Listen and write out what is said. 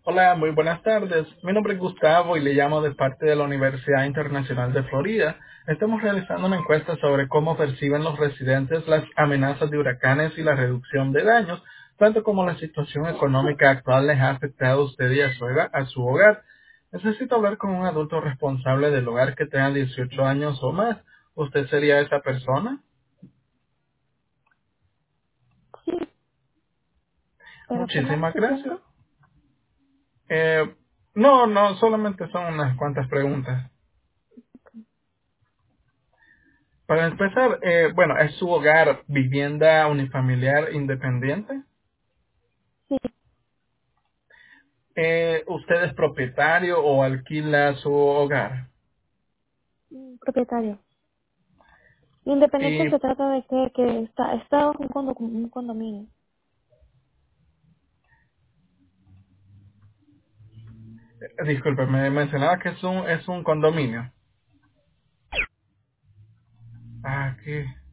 Hola, muy buenas tardes. Mi nombre es Gustavo y le llamo de parte de la Universidad Internacional de Florida. Estamos realizando una encuesta sobre cómo perciben los residentes las amenazas de huracanes y la reducción de daños, tanto como la situación económica actual les ha afectado a usted y a su hogar. Necesito hablar con un adulto responsable del hogar que tenga 18 años o más. ¿Usted sería esa persona? Sí, pero ¿qué más Muchísimas gracias. diciendo? Eh, no, solamente son unas cuantas preguntas. Para empezar, bueno, ¿es su hogar vivienda unifamiliar independiente? Sí, ¿Usted es propietario o alquila su hogar? propietario. Independiente Y, se trata de que está bajo un condominio. disculpe, me mencionaba que es un condominio. Ah, ¿qué?